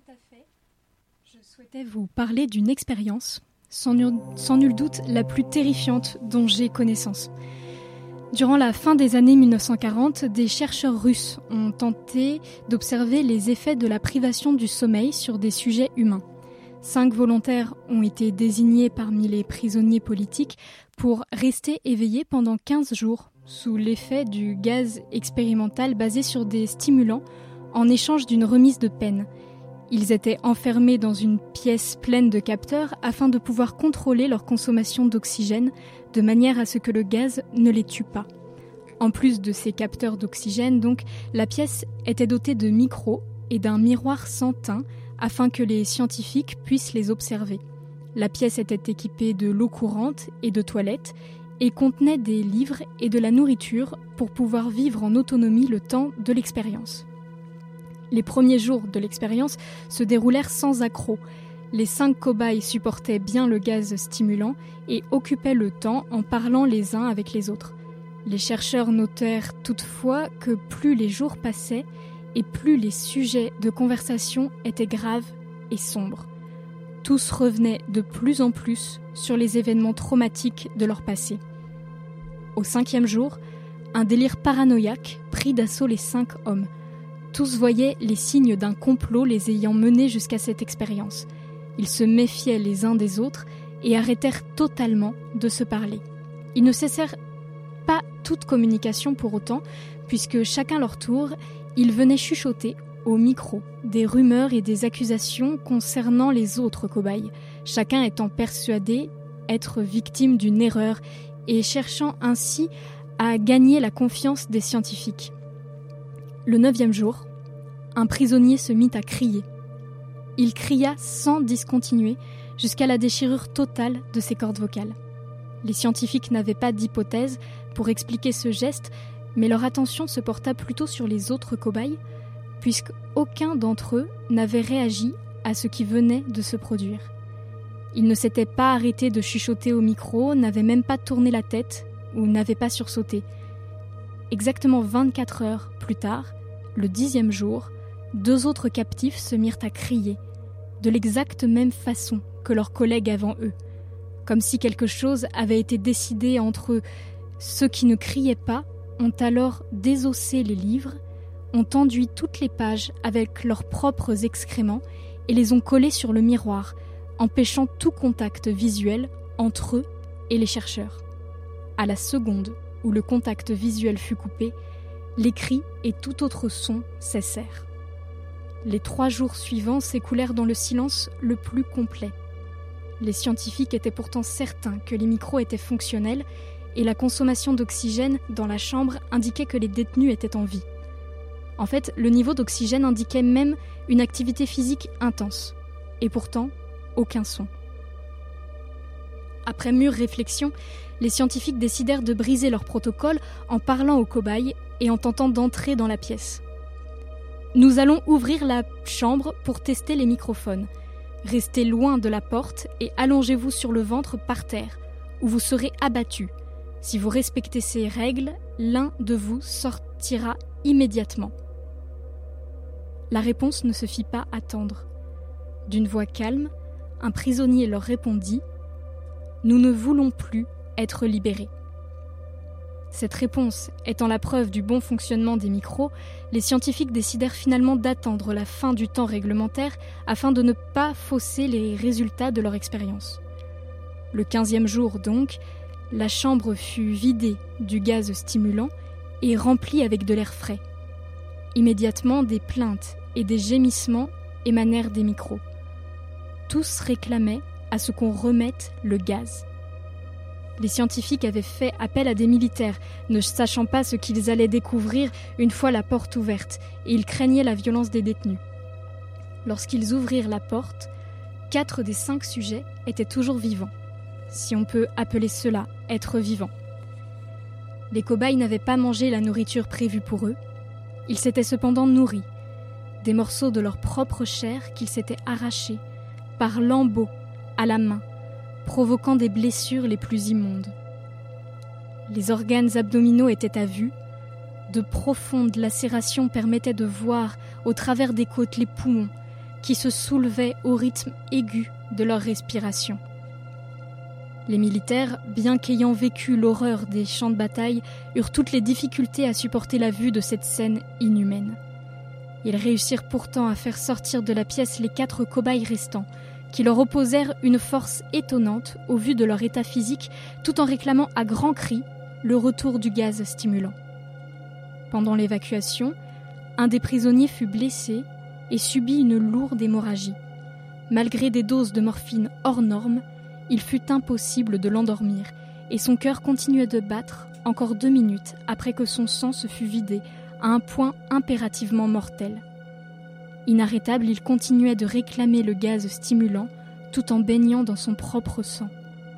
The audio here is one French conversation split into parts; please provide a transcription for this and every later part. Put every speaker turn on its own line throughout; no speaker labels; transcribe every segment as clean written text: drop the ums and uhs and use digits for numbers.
Tout à fait. Je souhaitais vous parler d'une expérience, sans nul doute la plus terrifiante dont j'ai connaissance. Durant la fin des années 1940, des chercheurs russes ont tenté d'observer les effets de la privation du sommeil sur des sujets humains. 5 volontaires ont été désignés parmi les prisonniers politiques pour rester éveillés pendant 15 jours sous l'effet du gaz expérimental basé sur des stimulants en échange d'une remise de peine. Ils étaient enfermés dans une pièce pleine de capteurs afin de pouvoir contrôler leur consommation d'oxygène de manière à ce que le gaz ne les tue pas. En plus de ces capteurs d'oxygène, donc, la pièce était dotée de micros et d'un miroir sans teint afin que les scientifiques puissent les observer. La pièce était équipée de l'eau courante et de toilettes et contenait des livres et de la nourriture pour pouvoir vivre en autonomie le temps de l'expérience. Les premiers jours de l'expérience se déroulèrent sans accroc. Les 5 cobayes supportaient bien le gaz stimulant et occupaient le temps en parlant les uns avec les autres. Les chercheurs notèrent toutefois que plus les jours passaient et plus les sujets de conversation étaient graves et sombres. Tous revenaient de plus en plus sur les événements traumatiques de leur passé. Au 5e jour, un délire paranoïaque prit d'assaut les 5 hommes. Tous voyaient les signes d'un complot les ayant menés jusqu'à cette expérience. Ils se méfiaient les uns des autres et arrêtèrent totalement de se parler. Ils ne cessèrent pas toute communication pour autant, puisque chacun leur tour, ils venaient chuchoter au micro des rumeurs et des accusations concernant les autres cobayes, chacun étant persuadé être victime d'une erreur et cherchant ainsi à gagner la confiance des scientifiques. Le 9e jour, un prisonnier se mit à crier. Il cria sans discontinuer jusqu'à la déchirure totale de ses cordes vocales. Les scientifiques n'avaient pas d'hypothèse pour expliquer ce geste, mais leur attention se porta plutôt sur les autres cobayes, puisqu'aucun d'entre eux n'avait réagi à ce qui venait de se produire. Ils ne s'étaient pas arrêtés de chuchoter au micro, n'avaient même pas tourné la tête ou n'avaient pas sursauté. Exactement 24 heures plus tard, le 10e jour, 2 autres captifs se mirent à crier, de l'exacte même façon que leurs collègues avant eux, comme si quelque chose avait été décidé entre eux. Ceux qui ne criaient pas ont alors désossé les livres, ont enduit toutes les pages avec leurs propres excréments et les ont collés sur le miroir, empêchant tout contact visuel entre eux et les chercheurs. À la seconde où le contact visuel fut coupé, les cris et tout autre son cessèrent. Les 3 jours suivants s'écoulèrent dans le silence le plus complet. Les scientifiques étaient pourtant certains que les micros étaient fonctionnels et la consommation d'oxygène dans la chambre indiquait que les détenus étaient en vie. En fait, le niveau d'oxygène indiquait même une activité physique intense. Et pourtant, aucun son. Après mûre réflexion, les scientifiques décidèrent de briser leur protocole en parlant aux cobayes et en tentant d'entrer dans la pièce. « Nous allons ouvrir la chambre pour tester les microphones. Restez loin de la porte et allongez-vous sur le ventre par terre, où vous serez abattus. Si vous respectez ces règles, l'un de vous sortira immédiatement. » La réponse ne se fit pas attendre. D'une voix calme, un prisonnier leur répondit « Nous ne voulons plus être libérés. » Cette réponse étant la preuve du bon fonctionnement des micros, les scientifiques décidèrent finalement d'attendre la fin du temps réglementaire afin de ne pas fausser les résultats de leur expérience. Le 15e jour donc, la chambre fut vidée du gaz stimulant et remplie avec de l'air frais. Immédiatement, des plaintes et des gémissements émanèrent des micros. Tous réclamaient à ce qu'on remette le gaz. Les scientifiques avaient fait appel à des militaires, ne sachant pas ce qu'ils allaient découvrir une fois la porte ouverte, et ils craignaient la violence des détenus. Lorsqu'ils ouvrirent la porte, 4 des 5 sujets étaient toujours vivants, si on peut appeler cela être vivant. Les cobayes n'avaient pas mangé la nourriture prévue pour eux, ils s'étaient cependant nourris, des morceaux de leur propre chair qu'ils s'étaient arrachés, par lambeaux, à la main, provoquant des blessures les plus immondes. Les organes abdominaux étaient à vue, de profondes lacérations permettaient de voir au travers des côtes les poumons, qui se soulevaient au rythme aigu de leur respiration. Les militaires, bien qu'ayant vécu l'horreur des champs de bataille, eurent toutes les difficultés à supporter la vue de cette scène inhumaine. Ils réussirent pourtant à faire sortir de la pièce les 4 cobayes restants, qui leur opposèrent une force étonnante au vu de leur état physique, tout en réclamant à grands cris le retour du gaz stimulant. Pendant l'évacuation, un des prisonniers fut blessé et subit une lourde hémorragie. Malgré des doses de morphine hors normes, il fut impossible de l'endormir et son cœur continuait de battre encore 2 minutes après que son sang se fut vidé à un point impérativement mortel. Inarrêtable, il continuait de réclamer le gaz stimulant tout en baignant dans son propre sang.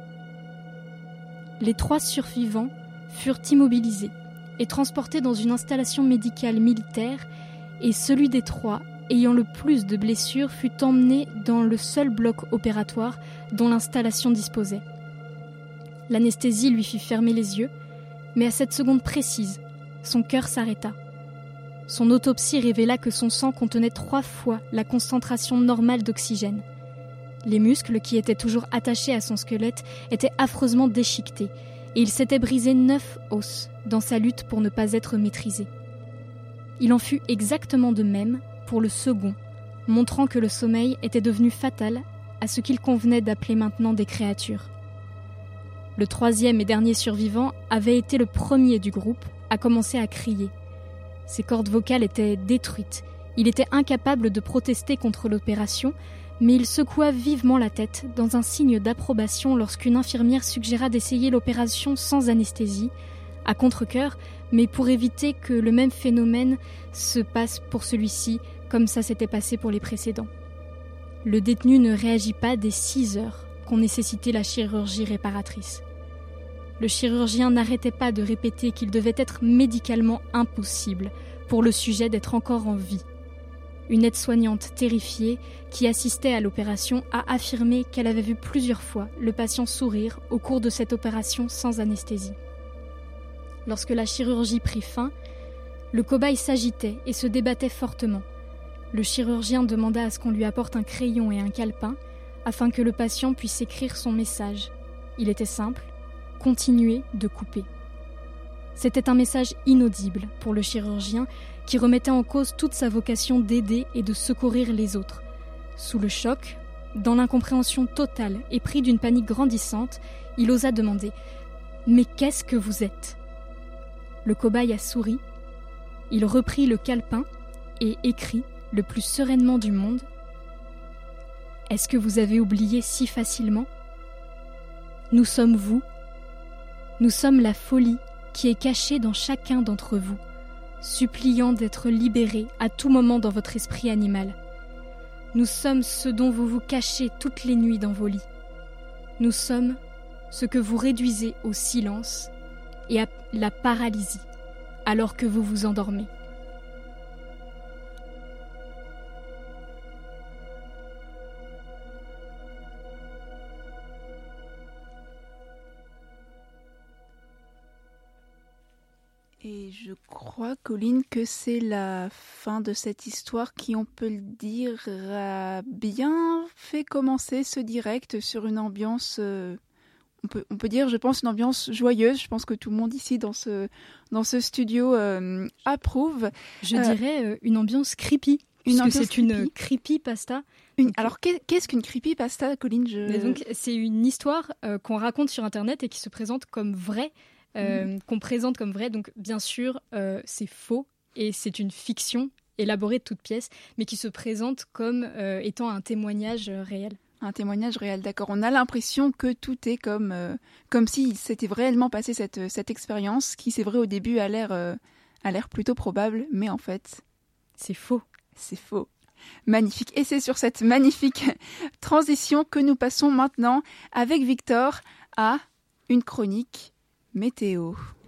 Les 3 survivants furent immobilisés et transportés dans une installation médicale militaire et celui des 3 ayant le plus de blessures fut emmené dans le seul bloc opératoire dont l'installation disposait. L'anesthésie lui fit fermer les yeux, mais à cette seconde précise, son cœur s'arrêta. Son autopsie révéla que son sang contenait 3 fois la concentration normale d'oxygène. Les muscles qui étaient toujours attachés à son squelette étaient affreusement déchiquetés et il s'était brisé 9 os dans sa lutte pour ne pas être maîtrisé. Il en fut exactement de même pour le second, montrant que le sommeil était devenu fatal à ce qu'il convenait d'appeler maintenant des créatures. Le 3e et dernier survivant avait été le premier du groupe à commencer à crier. Ses cordes vocales étaient détruites. Il était incapable de protester contre l'opération, mais il secoua vivement la tête dans un signe d'approbation lorsqu'une infirmière suggéra d'essayer l'opération sans anesthésie, à contre-cœur, mais pour éviter que le même phénomène se passe pour celui-ci comme ça s'était passé pour les précédents. Le détenu ne réagit pas des 6 heures qu'ont nécessité la chirurgie réparatrice. Le chirurgien n'arrêtait pas de répéter qu'il devait être médicalement impossible pour le sujet d'être encore en vie. Une aide-soignante terrifiée qui assistait à l'opération a affirmé qu'elle avait vu plusieurs fois le patient sourire au cours de cette opération sans anesthésie. Lorsque la chirurgie prit fin, le cobaye s'agitait et se débattait fortement. Le chirurgien demanda à ce qu'on lui apporte un crayon et un calepin afin que le patient puisse écrire son message. Il était simple, continuer de couper. C'était un message inaudible pour le chirurgien qui remettait en cause toute sa vocation d'aider et de secourir les autres. Sous le choc, dans l'incompréhension totale et pris d'une panique grandissante, il osa demander « Mais qu'est-ce que vous êtes ?» Le cobaye a souri, il reprit le calepin et écrit le plus sereinement du monde « Est-ce que vous avez oublié si facilement ? Nous sommes vous. Nous sommes la folie qui est cachée dans chacun d'entre vous, suppliant d'être libéré à tout moment dans votre esprit animal. Nous sommes ce dont vous vous cachez toutes les nuits dans vos lits. Nous sommes ce que vous réduisez au silence et à la paralysie alors que vous vous endormez.
Et je crois, Colline, que c'est la fin de cette histoire qui, on peut le dire, a bien fait commencer ce direct sur une ambiance, on peut dire, je pense, une ambiance joyeuse. Je pense que tout le monde ici dans ce studio approuve.
Je dirais une ambiance creepy, puisque c'est une creepypasta.
Alors, qu'est-ce qu'une creepypasta, Colline ?
Donc, c'est une histoire qu'on raconte sur Internet et qui se présente comme vraie. Qu'on présente comme vrai, donc bien sûr c'est faux et c'est une fiction élaborée de toutes pièces, mais qui se présente comme étant un témoignage réel.
Un témoignage réel, d'accord. On a l'impression que tout est comme si s'était réellement passé cette expérience, qui c'est vrai au début a l'air plutôt probable, mais en fait
c'est faux.
C'est faux. Magnifique. Et c'est sur cette magnifique transition que nous passons maintenant avec Victor à une chronique météo.